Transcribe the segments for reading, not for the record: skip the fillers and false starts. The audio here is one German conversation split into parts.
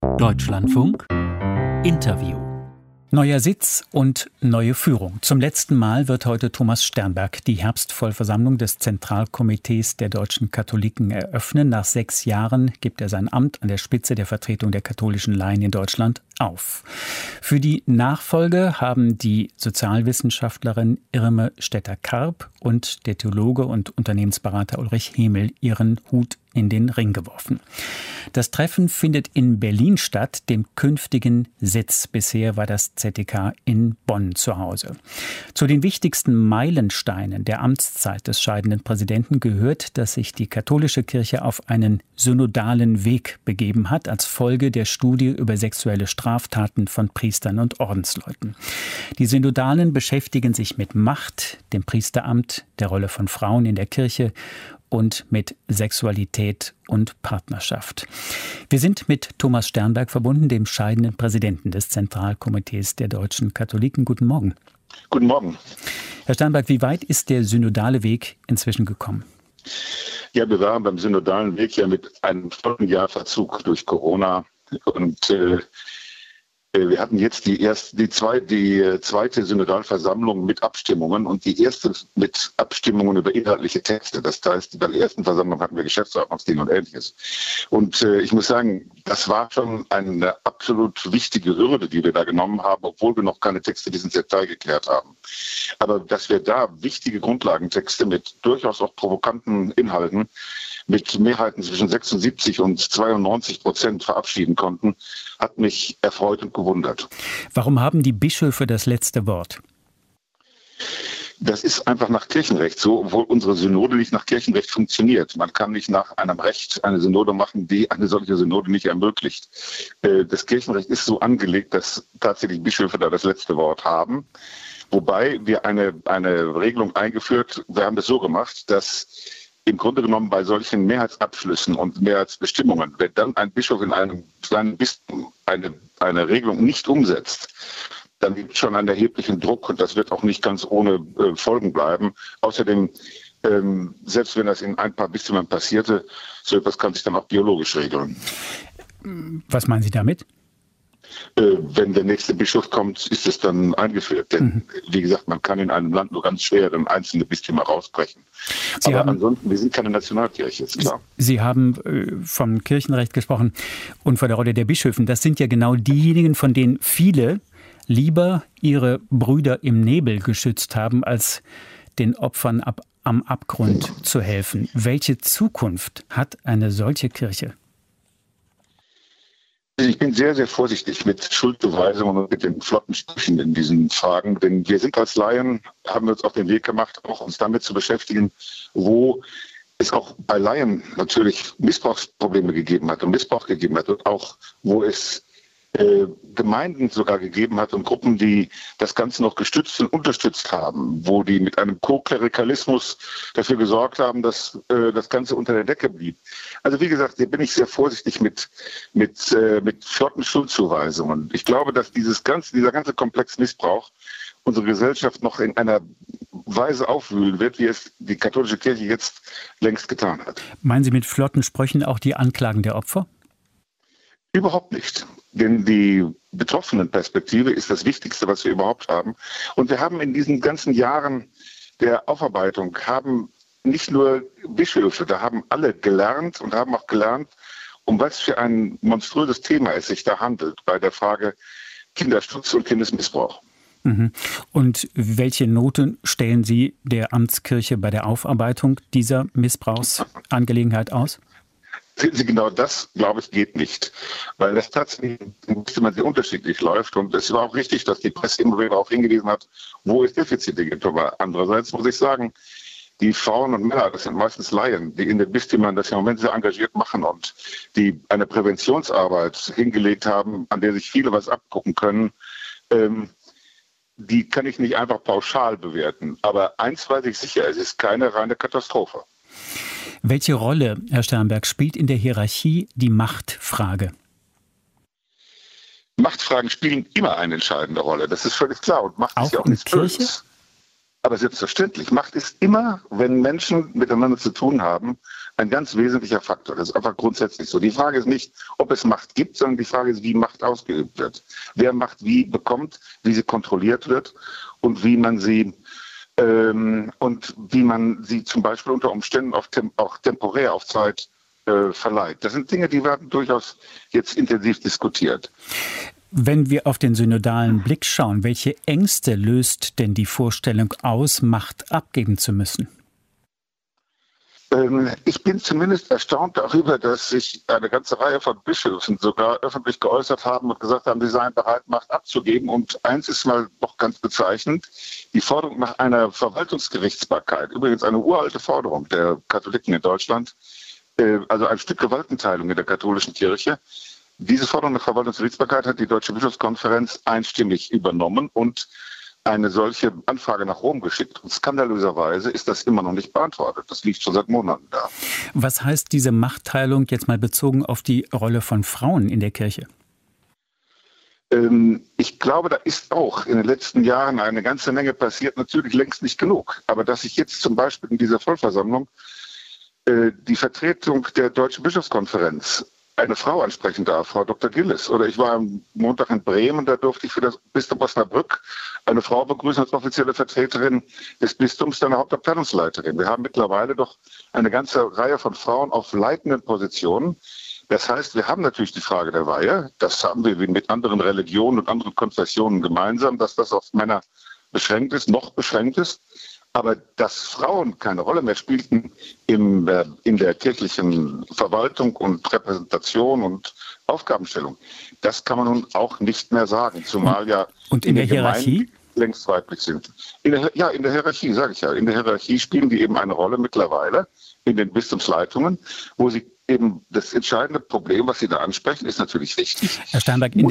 Deutschlandfunk Interview. Neuer Sitz und neue Führung. Zum letzten Mal wird heute Thomas Sternberg die Herbstvollversammlung des Zentralkomitees der deutschen Katholiken eröffnen. Nach 6 Jahren gibt er sein Amt an der Spitze der Vertretung der katholischen Laien in Deutschland auf. Für die Nachfolge haben die Sozialwissenschaftlerin Irme Stetter-Karp und der Theologe und Unternehmensberater Ulrich Hemel ihren Hut in den Ring geworfen. Das Treffen findet in Berlin statt, dem künftigen Sitz. Bisher war das ZDK in Bonn zu Hause. Zu den wichtigsten Meilensteinen der Amtszeit des scheidenden Präsidenten gehört, dass sich die katholische Kirche auf einen synodalen Weg begeben hat, als Folge der Studie über sexuelle Straftaten von Priestern und Ordensleuten. Die Synodalen beschäftigen sich mit Macht, dem Priesteramt, der Rolle von Frauen in der Kirche und mit Sexualität und Partnerschaft. Wir sind mit Thomas Sternberg verbunden, dem scheidenden Präsidenten des Zentralkomitees der deutschen Katholiken. Guten Morgen. Guten Morgen. Herr Sternberg, wie weit ist der synodale Weg inzwischen gekommen? Ja, wir waren beim synodalen Weg ja mit einem vollen Jahr Verzug durch Corona und wir hatten jetzt die zweite Synodalversammlung mit Abstimmungen und die erste mit Abstimmungen über inhaltliche Texte. Das heißt, bei der ersten Versammlung hatten wir Geschäftsordnungsdinge und Ähnliches. Und ich muss sagen, das war schon eine absolut wichtige Hürde, die wir da genommen haben, obwohl wir noch keine Texte bis ins Detail geklärt haben. Aber dass wir da wichtige Grundlagentexte mit durchaus auch provokanten Inhalten mit Mehrheiten zwischen 76 und 92% verabschieden konnten, hat mich erfreut und gewundert. Warum haben die Bischöfe das letzte Wort? Das ist einfach nach Kirchenrecht so, obwohl unsere Synode nicht nach Kirchenrecht funktioniert. Man kann nicht nach einem Recht eine Synode machen, die eine solche Synode nicht ermöglicht. Das Kirchenrecht ist so angelegt, dass tatsächlich Bischöfe da das letzte Wort haben. Wobei wir eine Regelung eingeführt, wir haben das so gemacht, dass im Grunde genommen bei solchen Mehrheitsabschlüssen und Mehrheitsbestimmungen, wenn dann ein Bischof in einem kleinen Bistum eine Regelung nicht umsetzt, dann gibt es schon einen erheblichen Druck und das wird auch nicht ganz ohne Folgen bleiben. Außerdem, selbst wenn das in ein paar Bistümern passierte, so etwas kann sich dann auch biologisch regeln. Was meinen Sie damit? Wenn der nächste Bischof kommt, ist es dann eingeführt. Denn, wie gesagt, man kann in einem Land nur ganz schwer dann einzelne Bistümer rausbrechen. Aber ansonsten, wir sind keine Nationalkirche, ist klar. Sie haben vom Kirchenrecht gesprochen und von der Rolle der Bischöfen. Das sind ja genau diejenigen, von denen viele lieber ihre Brüder im Nebel geschützt haben, als den Opfern am Abgrund zu helfen. Welche Zukunft hat eine solche Kirche? Ich bin sehr, sehr vorsichtig mit Schuldbeweisungen und mit den flotten Sprüchen in diesen Fragen, denn wir sind als Laien, haben wir uns auf den Weg gemacht, auch uns damit zu beschäftigen, wo es auch bei Laien natürlich Missbrauchsprobleme gegeben hat und Missbrauch gegeben hat und auch wo es Gemeinden sogar gegeben hat und Gruppen, die das Ganze noch gestützt und unterstützt haben, wo die mit einem Co-Klerikalismus dafür gesorgt haben, dass das Ganze unter der Decke blieb. Also wie gesagt, hier bin ich sehr vorsichtig mit flotten Schuldzuweisungen. Ich glaube, dass dieser ganze Komplex Missbrauch unsere Gesellschaft noch in einer Weise aufwühlen wird, wie es die katholische Kirche jetzt längst getan hat. Meinen Sie mit flotten Sprüchen auch die Anklagen der Opfer? Überhaupt nicht. Denn die Betroffenenperspektive ist das Wichtigste, was wir überhaupt haben. Und wir haben in diesen ganzen Jahren der Aufarbeitung, haben nicht nur Bischöfe, da haben alle gelernt und haben auch gelernt, um was für ein monströses Thema es sich da handelt bei der Frage Kinderschutz und Kindesmissbrauch. Und welche Noten stellen Sie der Amtskirche bei der Aufarbeitung dieser Missbrauchsangelegenheit aus? Genau das, glaube ich, geht nicht, weil das tatsächlich immer sehr unterschiedlich läuft und es war auch richtig, dass die Presse immer wieder darauf hingewiesen hat, wo es Defizite gibt. Aber andererseits muss ich sagen, die Frauen und Männer, das sind meistens Laien, die in den Bistümern das im Moment sehr engagiert machen und die eine Präventionsarbeit hingelegt haben, an der sich viele was abgucken können, die kann ich nicht einfach pauschal bewerten. Aber eins weiß ich sicher, es ist keine reine Katastrophe. Welche Rolle, Herr Sternberg, spielt in der Hierarchie die Machtfrage? Machtfragen spielen immer eine entscheidende Rolle, das ist völlig klar. Und Macht auch ist ja auch in nichts Kirche? Böses. Aber selbstverständlich, Macht ist immer, wenn Menschen miteinander zu tun haben, ein ganz wesentlicher Faktor. Das ist einfach grundsätzlich so. Die Frage ist nicht, ob es Macht gibt, sondern die Frage ist, wie Macht ausgeübt wird. Wer Macht wie bekommt, wie sie kontrolliert wird und wie man sie zum Beispiel unter Umständen auch temporär auf Zeit verleiht. Das sind Dinge, die werden durchaus jetzt intensiv diskutiert. Wenn wir auf den synodalen Blick schauen, welche Ängste löst denn die Vorstellung aus, Macht abgeben zu müssen? Ich bin zumindest erstaunt darüber, dass sich eine ganze Reihe von Bischöfen sogar öffentlich geäußert haben und gesagt haben, sie seien bereit, Macht abzugeben. Und eins ist mal noch ganz bezeichnend, die Forderung nach einer Verwaltungsgerichtsbarkeit, übrigens eine uralte Forderung der Katholiken in Deutschland, also ein Stück Gewaltenteilung in der katholischen Kirche. Diese Forderung nach Verwaltungsgerichtsbarkeit hat die Deutsche Bischofskonferenz einstimmig übernommen und eine solche Anfrage nach Rom geschickt. Und skandalöserweise ist das immer noch nicht beantwortet. Das liegt schon seit Monaten da. Was heißt diese Machtteilung jetzt mal bezogen auf die Rolle von Frauen in der Kirche? Ich glaube, da ist auch in den letzten Jahren eine ganze Menge passiert. Natürlich längst nicht genug. Aber dass ich jetzt zum Beispiel in dieser Vollversammlung die Vertretung der Deutschen Bischofskonferenz eine Frau ansprechen darf, Frau Dr. Gillis. Oder ich war am Montag in Bremen, da durfte ich für das Bistum Osnabrück eine Frau begrüßen als offizielle Vertreterin des Bistums, eine Hauptabteilungsleiterin. Wir haben mittlerweile doch eine ganze Reihe von Frauen auf leitenden Positionen. Das heißt, wir haben natürlich die Frage der Weihe. Das haben wir mit anderen Religionen und anderen Konfessionen gemeinsam, dass das auf Männer beschränkt ist, noch beschränkt ist. Aber dass Frauen keine Rolle mehr spielten in der kirchlichen Verwaltung und Repräsentation und Aufgabenstellung, das kann man nun auch nicht mehr sagen. Zumal ja und in der Hierarchie längst weiblich sind. In der Hierarchie, sage ich ja. In der Hierarchie spielen die eben eine Rolle mittlerweile in den Bistumsleitungen, wo sie eben das entscheidende Problem, was Sie da ansprechen, ist natürlich richtig. Herr Steinberg, in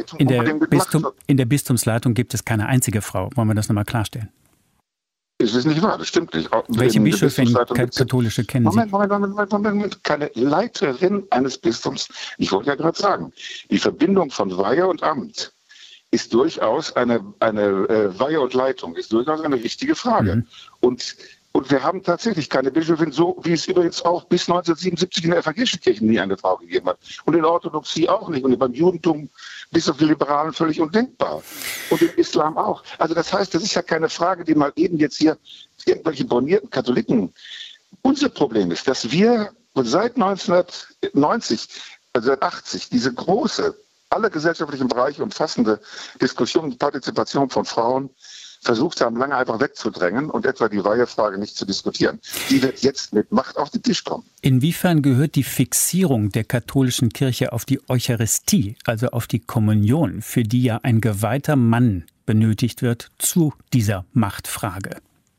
der Bistumsleitung gibt es keine einzige Frau. Wollen wir das nochmal klarstellen? Es ist nicht wahr, das stimmt nicht. Welche Bischöfin, katholische kennen Sie? Moment. Keine Leiterin eines Bistums. Ich wollte ja gerade sagen, die Verbindung von Weihe und Amt ist durchaus Weihe und Leitung ist durchaus eine wichtige Frage. Mhm. Und wir haben tatsächlich keine Bischöfin, so wie es übrigens auch bis 1977 in der evangelischen Kirche nie eine Frau gegeben hat. Und in der Orthodoxie auch nicht. Und beim Judentum bis auf die Liberalen völlig undenkbar. Und im Islam auch. Also das heißt, das ist ja keine Frage, die mal eben jetzt hier irgendwelche bornierten Katholiken. Unser Problem ist, dass wir seit 1990, also seit 80, diese große, alle gesellschaftlichen Bereiche umfassende Diskussion und Partizipation von Frauen versucht haben, lange einfach wegzudrängen und etwa die Weihefrage nicht zu diskutieren. Die wird jetzt mit Macht auf den Tisch kommen. Inwiefern gehört die Fixierung der katholischen Kirche auf die Eucharistie, also auf die Kommunion, für die ja ein geweihter Mann benötigt wird, zu dieser Machtfrage?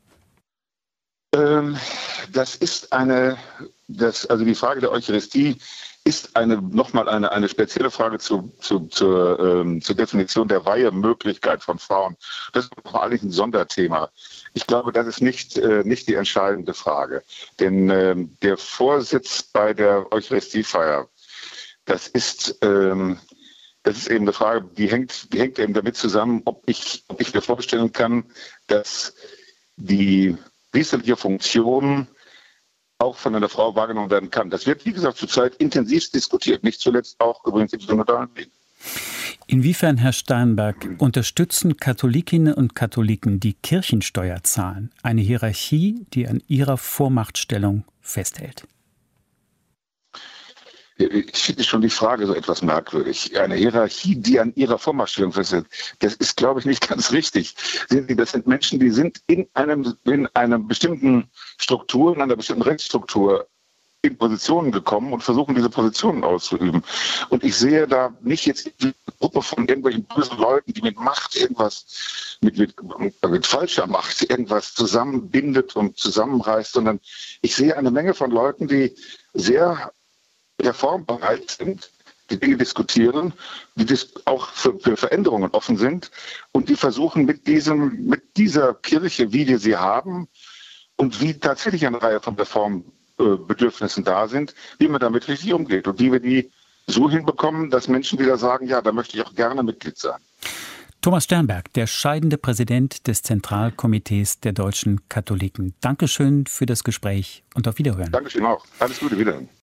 Also die Frage der Eucharistie ist nochmal eine spezielle Frage zur Definition der Weihemöglichkeit von Frauen. Das ist eigentlich ein Sonderthema. Ich glaube, das ist nicht die entscheidende Frage. Denn der Vorsitz bei der Eucharistiefeier, das ist eben eine Frage, die hängt eben damit zusammen, ob ich mir vorstellen kann, dass die priesterliche Funktion auch von einer Frau wahrgenommen werden kann. Das wird, wie gesagt, zurzeit intensiv diskutiert, nicht zuletzt auch übrigens im synodalen Weg. Inwiefern, Herr Steinberg, unterstützen Katholikinnen und Katholiken, die Kirchensteuer zahlen, eine Hierarchie, die an ihrer Vormachtstellung festhält? Ich finde schon die Frage so etwas merkwürdig. Eine Hierarchie, die an ihrer Vormachtstellung festhält, das ist, glaube ich, nicht ganz richtig. Das sind Menschen, die sind in einer bestimmten Struktur, in einer bestimmten Rechtsstruktur in Positionen gekommen und versuchen, diese Positionen auszuüben. Und ich sehe da nicht jetzt eine Gruppe von irgendwelchen bösen Leuten, die mit Macht irgendwas, mit falscher Macht irgendwas zusammenbindet und zusammenreißt, sondern ich sehe eine Menge von Leuten, die sehr reformbereit sind, die Dinge diskutieren, die auch für Veränderungen offen sind und die versuchen mit dieser Kirche, wie wir sie haben und wie tatsächlich eine Reihe von Reformbedürfnissen da sind, wie man damit richtig umgeht und wie wir die so hinbekommen, dass Menschen wieder sagen, ja, da möchte ich auch gerne Mitglied sein. Thomas Sternberg, der scheidende Präsident des Zentralkomitees der deutschen Katholiken. Dankeschön für das Gespräch und auf Wiederhören. Dankeschön auch. Alles Gute, Wiederhören.